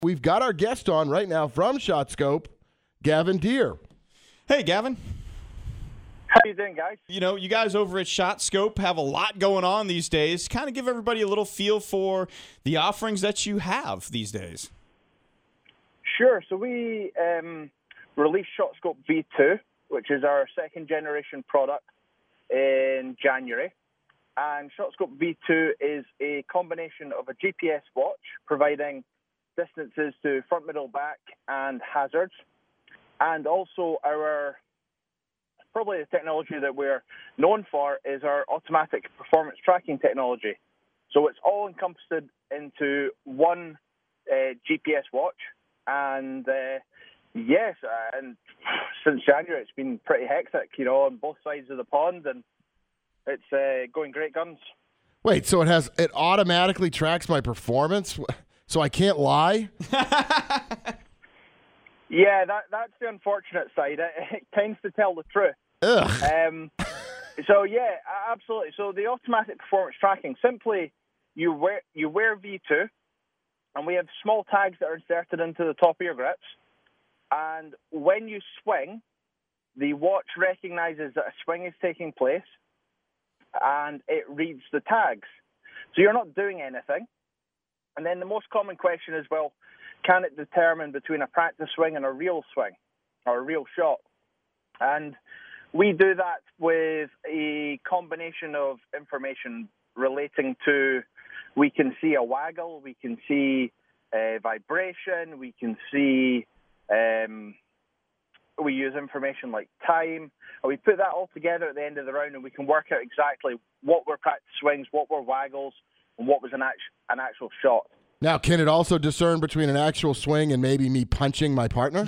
We've got our guest on right now from ShotScope, Gavin Deere. Hey, Gavin. How you doing, guys? You know, you guys over at ShotScope have a lot going on these days. Kind of give everybody a little feel for the offerings that you have these days. Sure. So we released ShotScope V2, which is our second-generation product, in January. And ShotScope V2 is a combination of a GPS watch, providing distances to front, middle, back, and hazards. And also probably the technology that we're known for is our automatic performance tracking technology. So it's all encompassed into one GPS watch. And yes, and since January it's been pretty hectic, on both sides of the pond, and it's going great guns. Wait, so it automatically tracks my performance, so I can't lie? Yeah, that's the unfortunate side. It tends to tell the truth. Ugh. So yeah, absolutely. So the automatic performance tracking, simply you wear V2, and we have small tags that are inserted into the top of your grips. And when you swing, the watch recognizes that a swing is taking place, and it reads the tags. So you're not doing anything. And then the most common question is, well, can it determine between a practice swing and a real swing or a real shot? And we do that with a combination of information relating to, we can see a waggle, we can see vibration, we can see, we use information like time, and we put that all together at the end of the round, and we can work out exactly what were practice swings, what were waggles, and what was an actual shot. Now, can it also discern between an actual swing and maybe me punching my partner?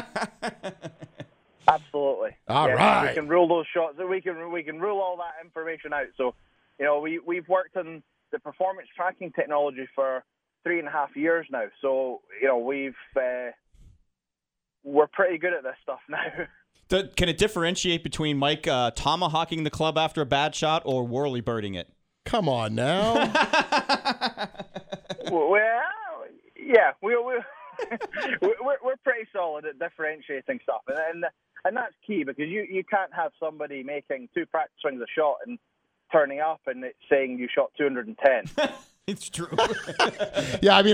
Absolutely. All right. We can rule those shots. We can rule all that information out. So, we've worked on the performance tracking technology for 3.5 years now. So, we're pretty good at this stuff now. Can it differentiate between Mike tomahawking the club after a bad shot or whirly birding it? Come on now. Well, yeah, we're pretty solid at differentiating stuff, and that's key, because you can't have somebody making 2 practice swings a shot and turning up and it's saying you shot 210. It's true. Yeah, I mean,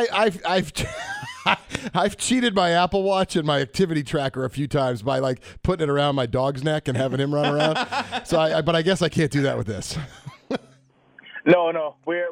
I've cheated my Apple Watch and my activity tracker a few times by putting it around my dog's neck and having him run around. So, but I guess I can't do that with this. No, we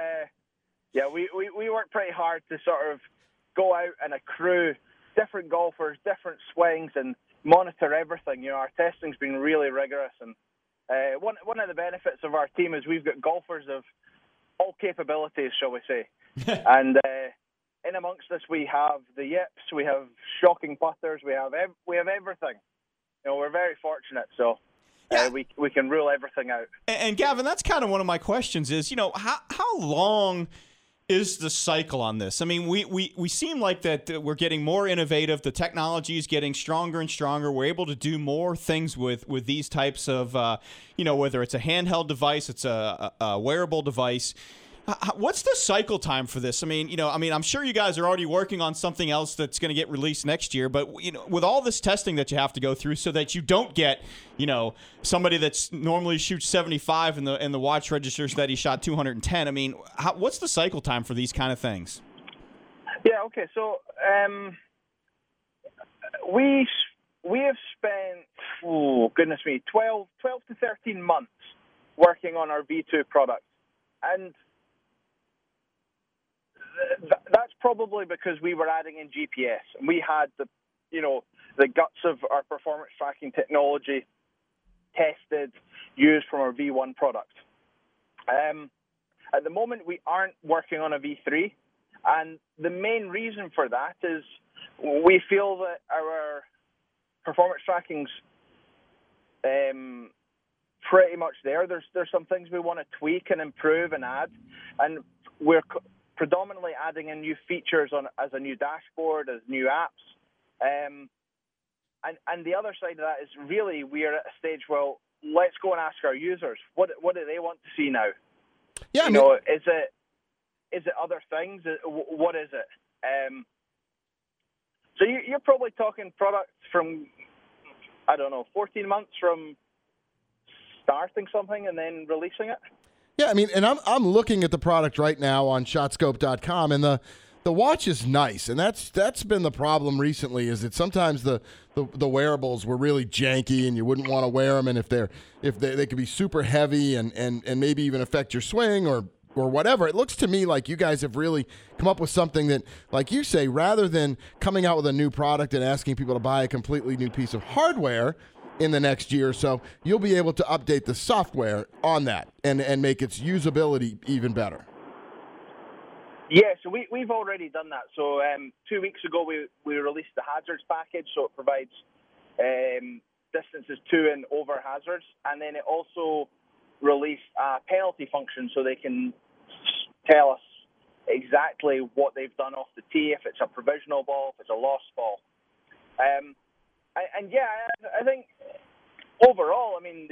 work pretty hard to sort of go out and accrue different golfers, different swings, and monitor everything. Our testing's been really rigorous, and one of the benefits of our team is we've got golfers of all capabilities, shall we say. And in amongst us, we have the yips, we have shocking putters, we have everything. We're very fortunate, so we can rule everything out. And Gavin, that's kind of one of my questions is, how long is the cycle on this? I mean, we seem like that we're getting more innovative. The technology is getting stronger and stronger. We're able to do more things with these types of, whether it's a handheld device, it's a wearable device. What's the cycle time for this? I mean, I'm sure you guys are already working on something else that's going to get released next year. But with all this testing that you have to go through, so that you don't get, somebody that's normally shoots 75 and the watch registers that he shot 210. I mean, what's the cycle time for these kind of things? Yeah. Okay. So we have spent, goodness me, 12 to 13 months working on our V2 product, and that's probably because we were adding in GPS, and we had the guts of our performance tracking technology tested, used from our V1 product. At the moment, we aren't working on a V3, and the main reason for that is we feel that our performance tracking's pretty much there. There's some things we want to tweak and improve and add, and we're predominantly adding in new features as a new dashboard, as new apps. And the other side of that is really we're at a stage, well, let's go and ask our users, what do they want to see now? Yeah, is it other things? What is it? So you're probably talking products from, I don't know, 14 months from starting something and then releasing it? Yeah, I mean, and I'm looking at the product right now on ShotScope.com, and the watch is nice, and that's been the problem recently. Is that sometimes the wearables were really janky, and you wouldn't want to wear them, and if they could be super heavy and maybe even affect your swing or whatever. It looks to me like you guys have really come up with something that, like you say, rather than coming out with a new product and asking people to buy a completely new piece of hardware in the next year or so, you'll be able to update the software on that and make its usability even better. Yeah, so we've already done that. So 2 weeks ago, we released the hazards package, so it provides distances to and over hazards, and then it also released a penalty function so they can tell us exactly what they've done off the tee, if it's a provisional ball, if it's a lost ball. And yeah, I think overall, I mean,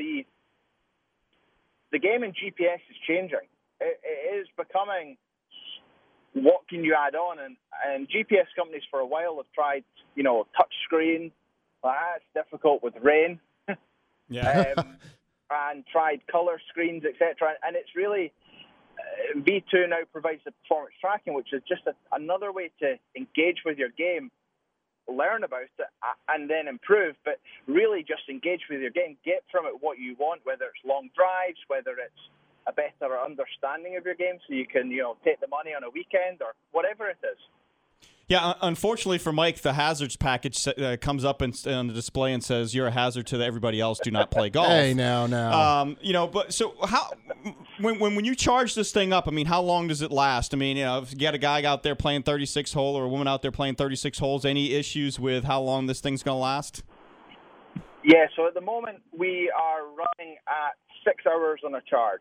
the game in GPS is changing. It is becoming, what can you add on? And GPS companies for a while have tried, touch screen. Well, that's difficult with rain. Yeah. And tried color screens, etc. And it's really, V2 now provides the performance tracking, which is just another way to engage with your game, learn about it, and then improve, but really just engage with your game, get from it what you want, whether it's long drives, whether it's a better understanding of your game so you can, take the money on a weekend or whatever it is. Yeah, unfortunately for Mike, the hazards package comes up on the display and says, "You're a hazard to everybody else. Do not play golf." Hey, now. But so how when you charge this thing up, I mean, how long does it last? I mean, if you got a guy out there playing 36 hole or a woman out there playing 36 holes, any issues with how long this thing's going to last? Yeah, so at the moment we are running at 6 hours on a charge,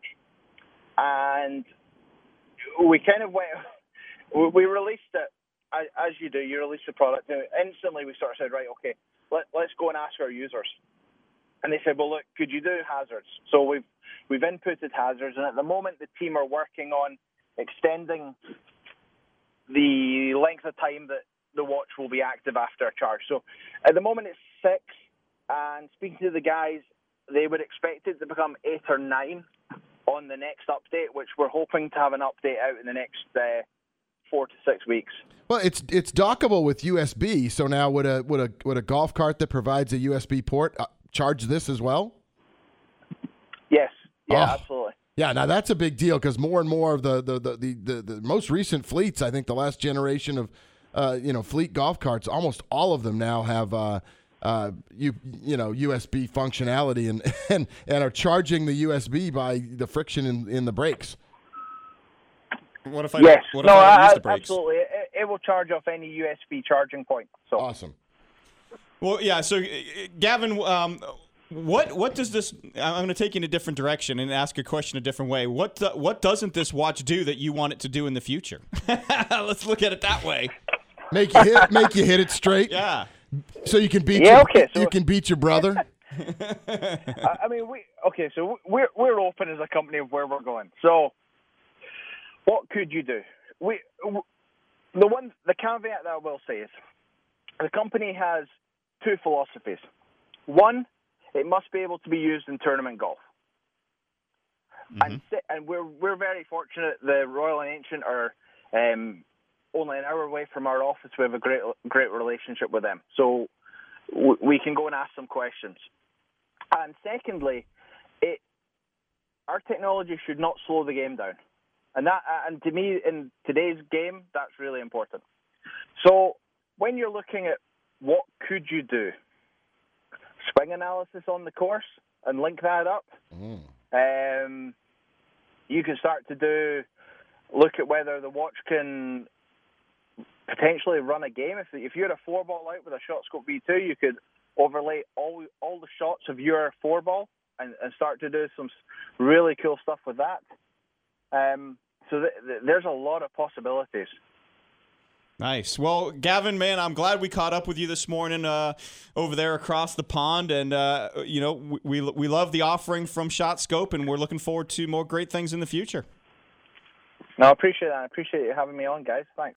and we kind of we released it. As you do, you release the product, and instantly we sort of said, right, okay, let's go and ask our users. And they said, well, look, could you do hazards? So we've inputted hazards, and at the moment the team are working on extending the length of time that the watch will be active after a charge. So at the moment it's 6, and speaking to the guys, they would expect it to become 8 or 9 on the next update, which we're hoping to have an update out in the next 4 to 6 weeks. Well, it's dockable with USB. So now would a golf cart that provides a USB port charge this as well? Yes. Yeah, absolutely. Yeah, now that's a big deal because more and more of the most recent fleets, I think the last generation of fleet golf carts, almost all of them now have USB functionality and are charging the USB by the friction in the brakes. What if I yes. What if I don't use the brakes? Absolutely. It will charge off any USB charging point. So awesome. Well, yeah. So, Gavin, what does this? I'm going to take you in a different direction and ask a question a different way. What doesn't this watch do that you want it to do in the future? Let's look at it that way. Make you hit it straight. Yeah. So you can beat you can beat your brother. I mean, we're open as a company of where we're going. So, what could you do? The caveat that I will say is the company has 2 philosophies. One, it must be able to be used in tournament golf. Mm-hmm. And we're very fortunate. The Royal and Ancient are only an hour away from our office. We have a great relationship with them, so we can go and ask some questions. And secondly, our technology should not slow the game down. And to me, in today's game, that's really important. So when you're looking at what could you do, swing analysis on the course and link that up. You can start to look at whether the watch can potentially run a game. If you had a 4-ball out with a ShotScope V2, you could overlay all the shots of your 4-ball and start to do some really cool stuff with that. So there's a lot of possibilities. Nice. Well, Gavin, man, I'm glad we caught up with you this morning over there across the pond, and we love the offering from ShotScope, and we're looking forward to more great things in the future. No, I appreciate that. I appreciate you having me on, guys. Thanks.